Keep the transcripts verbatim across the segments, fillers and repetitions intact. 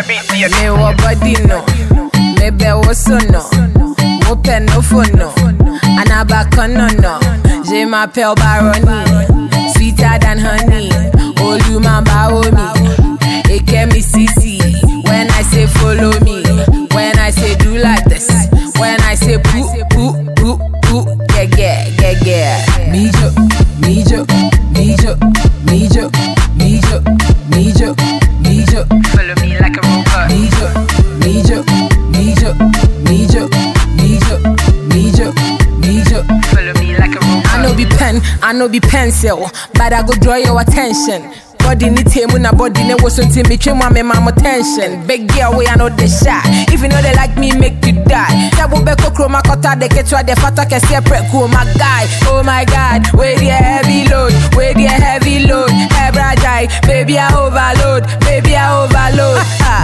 Me wa body no, me be woso no, mo pen no phone no, anabaka no no. Je m'appelle Baroni, sweeter than honey. Oh you man bawo me, it can me sissy. When I say follow me, when I say do like this, when I say poo poo poo poo, yeah yeah yeah yeah. Me jo, me jo, me jo, me jo, me jo, me jo, me jo. Follow me like a robot. Me jo, me jo, me jo, me jo, me jo, me jo, me jo. Follow me like a robot. I know be pen, I know be pencil, but I go draw your attention. Body ni temu na body ne was until me trim my mama tension. Big girl way I know the shot. If you know they like me, make you die. Tabu beko chroma kota de ketwa de fata ke separate cool my guy. Oh my God, where the heavy load, where the heavy load. Hebra die, baby I overload, baby I overload.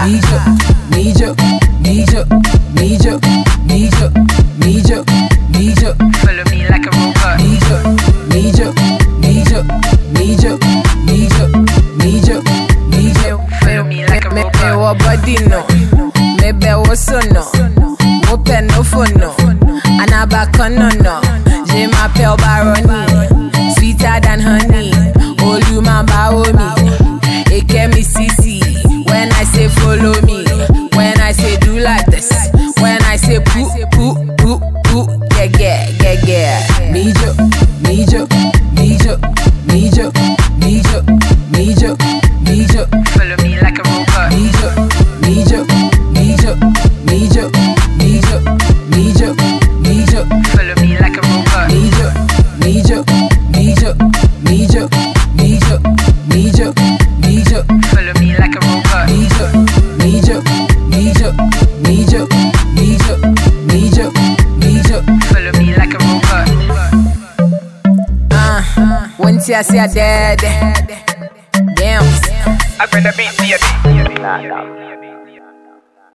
Me jo, me jo, me jo, me jo, me jo, me jo, me jo. Follow me like a robot. Me jo, me jo, me jo, me jo, me jo, me jo, me jo. Follow me like a Me robot. me wa body no, me be woso no, mo pen no phone no, anabaka no no. Je m'appelle Baroni, sweeter than honey. Oh you man bawo me, it can me sissy. When I say follow me, when I say do like this, when I say poo poo poo poo, yeah yeah yeah yeah. Me jo, me jo, me jo, me jo, me jo, me jo, me jo. Follow me like a robot. Me jo, me jo, me jo, me jo, me jo, me jo, me jo. Follow me like a robot. Me jo, me jo, me jo, me jo, me jo, me jo, me jo. Follow me like a robot. Me jo, me jo, me jo, me jo, me jo, me jo, me jo. Follow me like a robot. Uh, once I say I dead, damn. I'm gonna be the